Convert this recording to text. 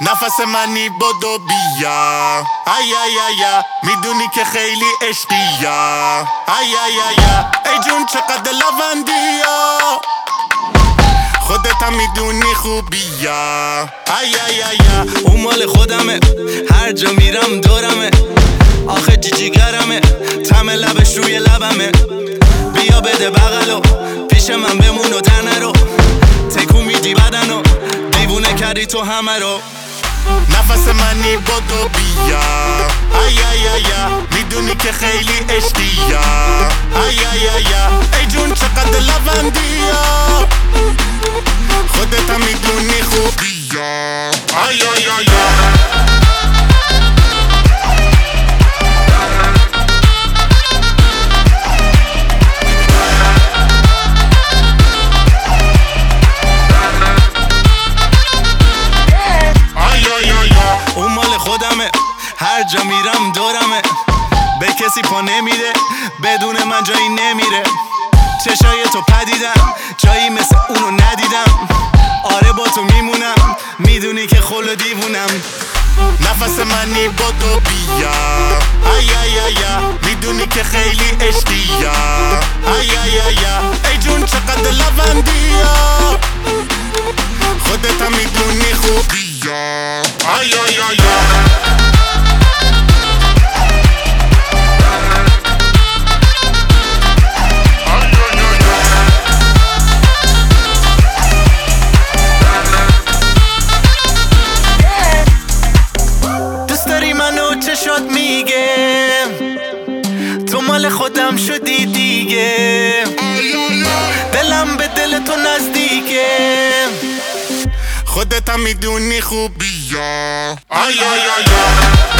نفس منی بدو بیا ای ای ای میدونی که خیلی عشقی ای ای ای جون چقدر لوندیا خودت هم میدونی خوبیا ای ای ای اون مال خودمه هر جا میرم دورمه آخه جیگرمه طعم لبش روی لبمه بیا بده بغلو پیش من بمون و تنه رو تکون میدی بدنو دیوونه کردی تو همه رو نفس منی بدو بیا ای ای ای میدونی که خیلی عشقی ای ای ای جون چقدر لوندیا خودت هم میدونی خوبیا ای ای ای هر جا میرم دورمه به کسی پا نمیده بدون من جایی نمیره چشای تو پدیدم جایی مثل اونو ندیدم آره با تو میمونم میدونی که خل و دیوونم نفس منی بدو بیا ای ای ای میدونی که خیلی عشقی ای ای ای جون چقدر لوندیا خودت هم میدونی خوبیا ای ای ای چشات میگه تو مال خودم شدی دیگه دلم به دل تو نزدیکه خودت هم میدونی خوبیا ای ای ای